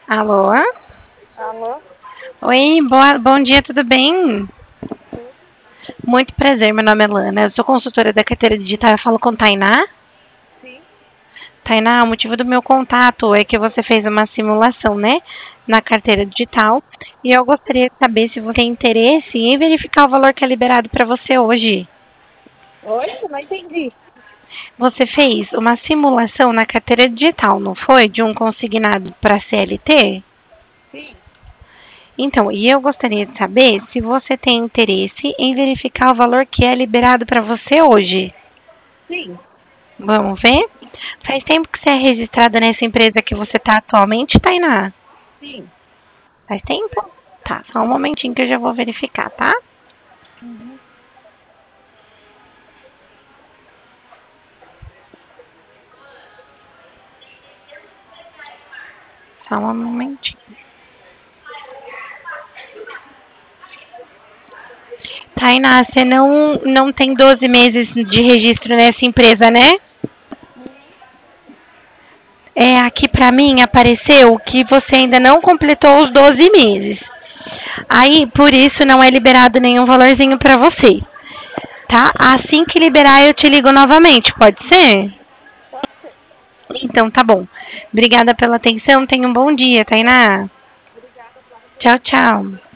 Alô? Alô? Oi, bom dia, tudo bem? Tudo? Muito prazer, meu nome é Lana, eu sou consultora da carteira digital, eu falo com Tainá. Sim, Tainá, o motivo do meu contato é que você fez uma simulação, né, na carteira digital, e eu gostaria de saber se você tem interesse em verificar o valor que é liberado para você hoje. oi? Eu não entendi. Você fez uma simulação na carteira digital, não foi? De um consignado para CLT? Sim, Então, e eu gostaria de saber se você tem interesse em verificar o valor que é liberado para você hoje. sim, Vamos ver? Faz tempo que você é registrada nessa empresa que você está atualmente, Tainá? sim. Faz tempo? Tá, só um momentinho que eu já vou verificar, tá? Uhum. Só um momentinho. Tainá, você não tem 12 meses de registro nessa empresa, né? Uhum. É, aqui pra mim apareceu que você ainda não completou os 12 meses. Aí, por isso, não é liberado nenhum valorzinho pra você, tá? Assim que liberar, eu te ligo novamente, pode ser? Pode ser. Então, tá bom. Obrigada pela atenção, tenha um bom dia, Tainá. Obrigada pela Tchau, tchau.